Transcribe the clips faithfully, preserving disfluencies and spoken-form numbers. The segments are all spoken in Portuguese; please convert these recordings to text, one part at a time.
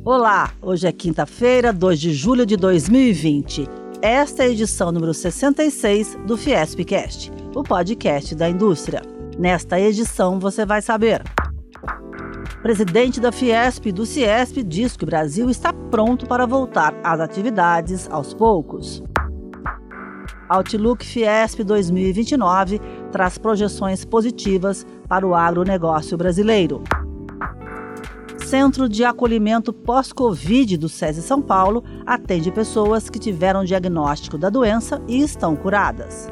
Olá, hoje é quinta-feira, dois de julho de dois mil e vinte. Esta é a edição número sessenta e seis do Fiespcast, o podcast da indústria. Nesta edição você vai saber: o presidente da Fiesp e do Ciesp diz que o Brasil está pronto para voltar às atividades aos poucos. Outlook Fiesp dois mil e vinte e nove traz projeções positivas para o agronegócio brasileiro. Centro de Acolhimento Pós-Covid do SESI São Paulo atende pessoas que tiveram diagnóstico da doença e estão curadas.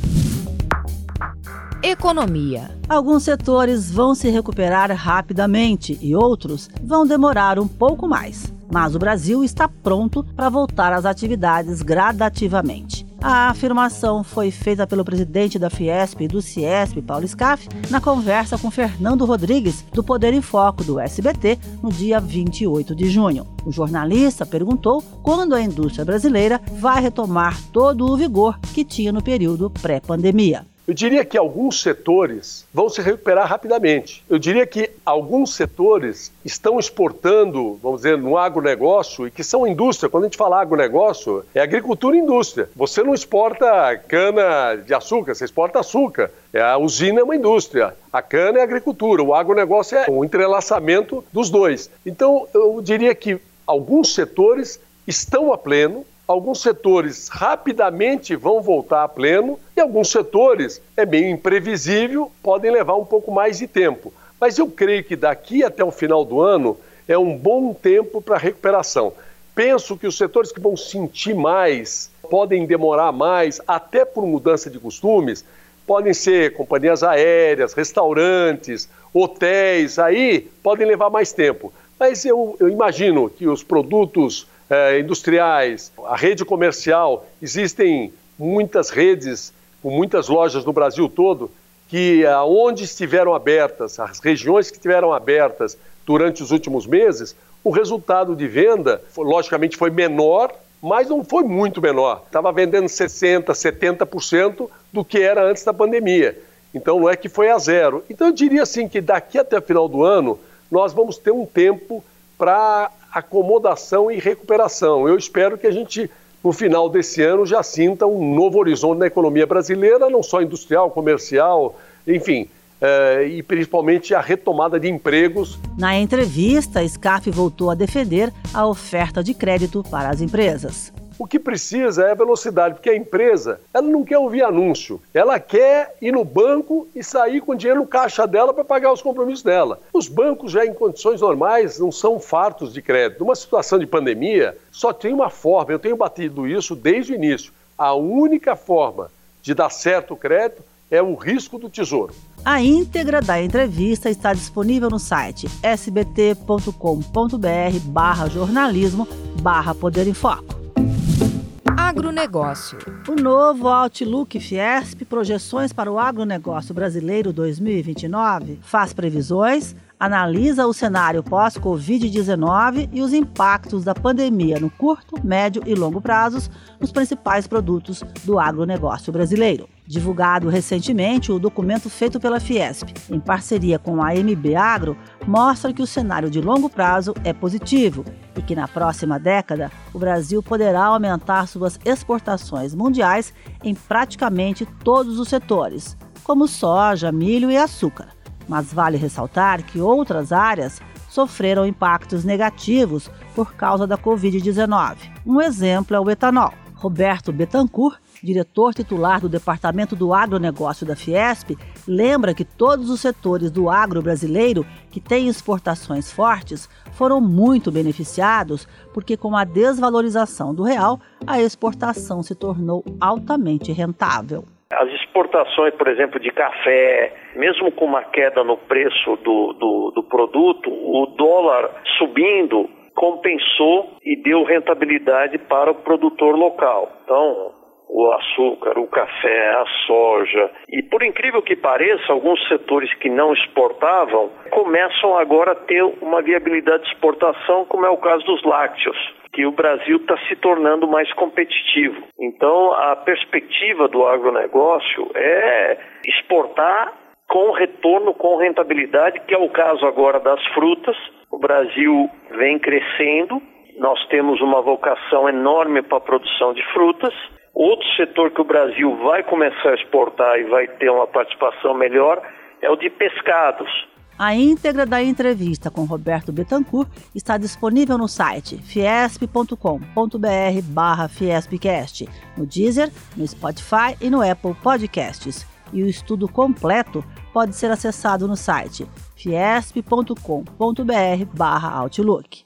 Economia. Alguns setores vão se recuperar rapidamente e outros vão demorar um pouco mais. Mas o Brasil está pronto para voltar às atividades gradativamente. A afirmação foi feita pelo presidente da Fiesp e do Ciesp, Paulo Scaff, na conversa com Fernando Rodrigues, do Poder em Foco, do S B T, no dia vinte e oito de junho. O jornalista perguntou quando a indústria brasileira vai retomar todo o vigor que tinha no período pré-pandemia. Eu diria que alguns setores vão se recuperar rapidamente. Eu diria que alguns setores estão exportando, vamos dizer, no agronegócio, e que são indústria. Quando a gente fala agronegócio, é agricultura e indústria. Você não exporta cana de açúcar, você exporta açúcar. A usina é uma indústria, a cana é agricultura, o agronegócio é um entrelaçamento dos dois. Então, eu diria que alguns setores estão a pleno, alguns setores rapidamente vão voltar a pleno e alguns setores, é meio imprevisível, podem levar um pouco mais de tempo. Mas eu creio que daqui até o final do ano é um bom tempo para recuperação. Penso que os setores que vão sentir mais, podem demorar mais, até por mudança de costumes, podem ser companhias aéreas, restaurantes, hotéis, aí podem levar mais tempo. Mas eu, eu imagino que os produtos Eh, industriais, a rede comercial, existem muitas redes com muitas lojas no Brasil todo que aonde estiveram abertas, as regiões que estiveram abertas durante os últimos meses, o resultado de venda, logicamente, foi menor, mas não foi muito menor. Estava vendendo sessenta por cento, setenta por cento do que era antes da pandemia. Então não é que foi a zero. Então eu diria assim que daqui até o final do ano nós vamos ter um tempo para acomodação e recuperação. Eu espero que a gente, no final desse ano, já sinta um novo horizonte na economia brasileira, não só industrial, comercial, enfim, eh, e principalmente a retomada de empregos. Na entrevista, Scaff voltou a defender a oferta de crédito para as empresas. O que precisa é velocidade, porque a empresa, ela não quer ouvir anúncio, ela quer ir no banco e sair com dinheiro no caixa dela para pagar os compromissos dela. Os bancos já em condições normais não são fartos de crédito. Numa situação de pandemia, só tem uma forma, eu tenho batido isso desde o início, a única forma de dar certo o crédito é o risco do tesouro. A íntegra da entrevista está disponível no site sbt ponto com ponto br barra jornalismo barra poder em foco. Agronegócio. O novo Outlook Fiesp, projeções para o agronegócio brasileiro dois mil e vinte e nove, faz previsões, analisa o cenário pós-covid dezenove e os impactos da pandemia no curto, médio e longo prazos nos principais produtos do agronegócio brasileiro. Divulgado recentemente, o documento feito pela Fiesp, em parceria com a M B Agro, mostra que o cenário de longo prazo é positivo e que na próxima década o Brasil poderá aumentar suas exportações mundiais em praticamente todos os setores, como soja, milho e açúcar. Mas vale ressaltar que outras áreas sofreram impactos negativos por causa da covid dezenove. Um exemplo é o etanol. Roberto Betancourt, diretor titular do Departamento do Agronegócio da Fiesp, lembra que todos os setores do agro brasileiro que têm exportações fortes foram muito beneficiados porque, com a desvalorização do real, a exportação se tornou altamente rentável. As exportações, por exemplo, de café, mesmo com uma queda no preço do, do, do produto, o dólar subindo compensou e deu rentabilidade para o produtor local. Então, o açúcar, o café, a soja. E por incrível que pareça, alguns setores que não exportavam começam agora a ter uma viabilidade de exportação, como é o caso dos lácteos, que o Brasil está se tornando mais competitivo. Então, a perspectiva do agronegócio é exportar com retorno, com rentabilidade, que é o caso agora das frutas. O Brasil vem crescendo. Nós temos uma vocação enorme para a produção de frutas. Outro setor que o Brasil vai começar a exportar e vai ter uma participação melhor é o de pescados. A íntegra da entrevista com Roberto Bittencourt está disponível no site fiesp ponto com ponto br barra fiespcast, no Deezer, no Spotify e no Apple Podcasts. E o estudo completo pode ser acessado no site fiesp ponto com ponto br barra outlook.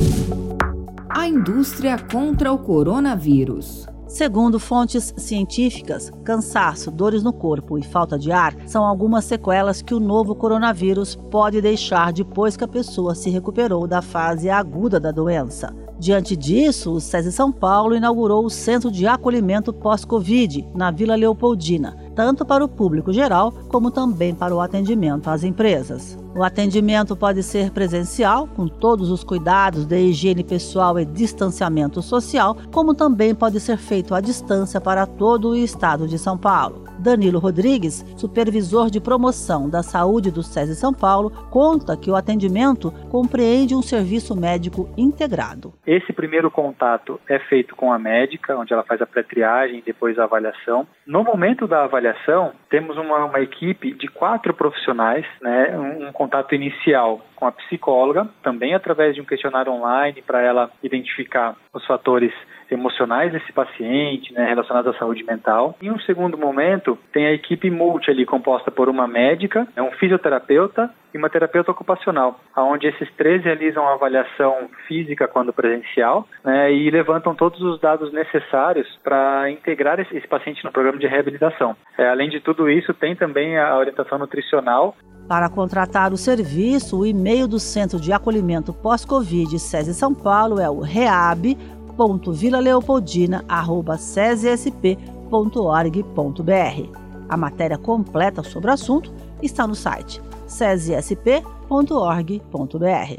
A indústria contra o coronavírus. Segundo fontes científicas, cansaço, dores no corpo e falta de ar são algumas sequelas que o novo coronavírus pode deixar depois que a pessoa se recuperou da fase aguda da doença. Diante disso, o SESI São Paulo inaugurou o Centro de Acolhimento Pós-Covid, na Vila Leopoldina, tanto para o público geral, como também para o atendimento às empresas. O atendimento pode ser presencial, com todos os cuidados de higiene pessoal e distanciamento social, como também pode ser feito à distância para todo o estado de São Paulo. Danilo Rodrigues, supervisor de promoção da saúde do SESI São Paulo, conta que o atendimento compreende um serviço médico integrado. Esse primeiro contato é feito com a médica, onde ela faz a pré-triagem e depois a avaliação. No momento da avaliação, temos uma, uma equipe de quatro profissionais, né, um, um contato inicial com a psicóloga, também através de um questionário online para ela identificar os fatores emocionais desse paciente, né, relacionados à saúde mental. Em um segundo momento, tem a equipe multi ali, composta por uma médica, um fisioterapeuta e uma terapeuta ocupacional, onde esses três realizam a avaliação física quando presencial, né, e levantam todos os dados necessários para integrar esse, esse paciente no programa de reabilitação. É, além de tudo isso, tem também a orientação nutricional. Para contratar o serviço, o e-mail do Centro de Acolhimento Pós-Covid SESI São Paulo é o reab ponto vila leopoldina arroba sesesp ponto org ponto br. A matéria completa sobre o assunto está no site sesesp ponto org ponto br.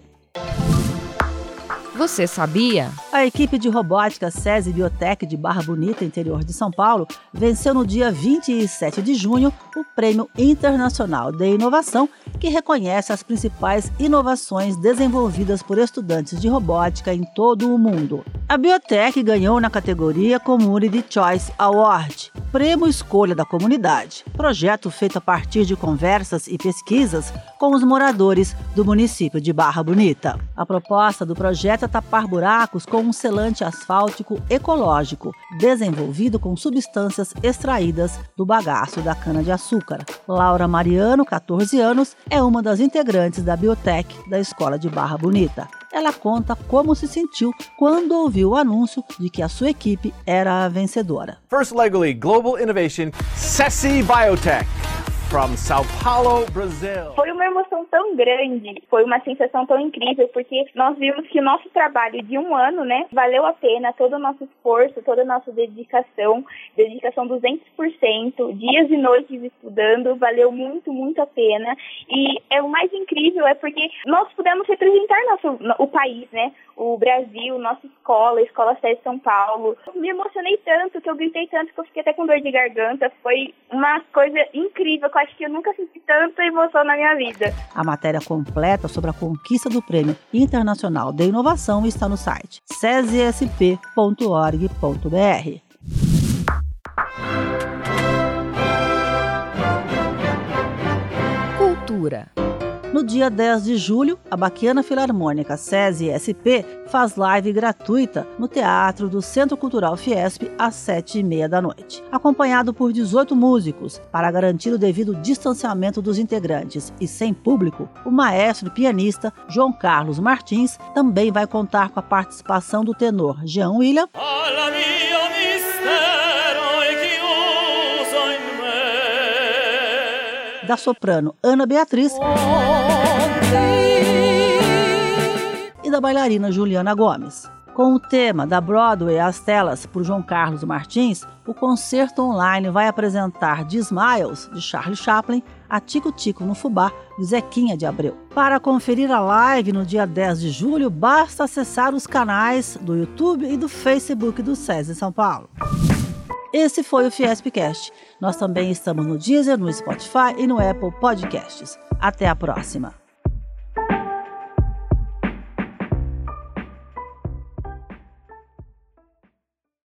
Você sabia? A equipe de robótica SESI Biotech de Barra Bonita, interior de São Paulo, venceu no dia vinte e sete de junho o Prêmio Internacional de Inovação, que reconhece as principais inovações desenvolvidas por estudantes de robótica em todo o mundo. A Biotech ganhou na categoria Community Choice Award, Prêmio Escolha da Comunidade, projeto feito a partir de conversas e pesquisas com os moradores do município de Barra Bonita. A proposta do projeto é tapar buracos com um selante asfáltico ecológico, desenvolvido com substâncias extraídas do bagaço da cana-de-açúcar. Laura Mariano, catorze anos, é uma das integrantes da Biotech da Escola de Barra Bonita. Ela conta como se sentiu quando ouviu o anúncio de que a sua equipe era a vencedora. First Legally Global Innovation, SESI Biotech. From São Paulo, Brasil. Foi uma emoção tão grande, foi uma sensação tão incrível, porque nós vimos que o nosso trabalho de um ano, né, valeu a pena, todo o nosso esforço, toda a nossa dedicação, dedicação duzentos por cento, dias e noites estudando, valeu muito, muito a pena. E é o mais incrível é porque nós pudemos representar nosso, o país, né, o Brasil, nossa escola, a Escola SESI São Paulo. Me emocionei tanto, que eu gritei tanto, que eu fiquei até com dor de garganta. Foi uma coisa incrível, que eu acho que eu nunca senti tanta emoção na minha vida. A matéria completa sobre a conquista do Prêmio Internacional de Inovação está no site sesesp ponto org ponto br. Cultura. No dia dez de julho, a Baquiana Filarmônica SESI S P faz live gratuita no Teatro do Centro Cultural Fiesp às sete e meia da noite. Acompanhado por dezoito músicos, para garantir o devido distanciamento dos integrantes e sem público, o maestro e pianista João Carlos Martins também vai contar com a participação do tenor Jean William, da soprano Ana Beatriz e da bailarina Juliana Gomes. Com o tema da Broadway às telas por João Carlos Martins, o concerto online vai apresentar The Smiles, de Charlie Chaplin, a Tico Tico no Fubá, de Zequinha de Abreu. Para conferir a live no dia dez de julho, basta acessar os canais do YouTube e do Facebook do SESI São Paulo. Esse foi o Fiespcast. Nós também estamos no Deezer, no Spotify e no Apple Podcasts. Até a próxima!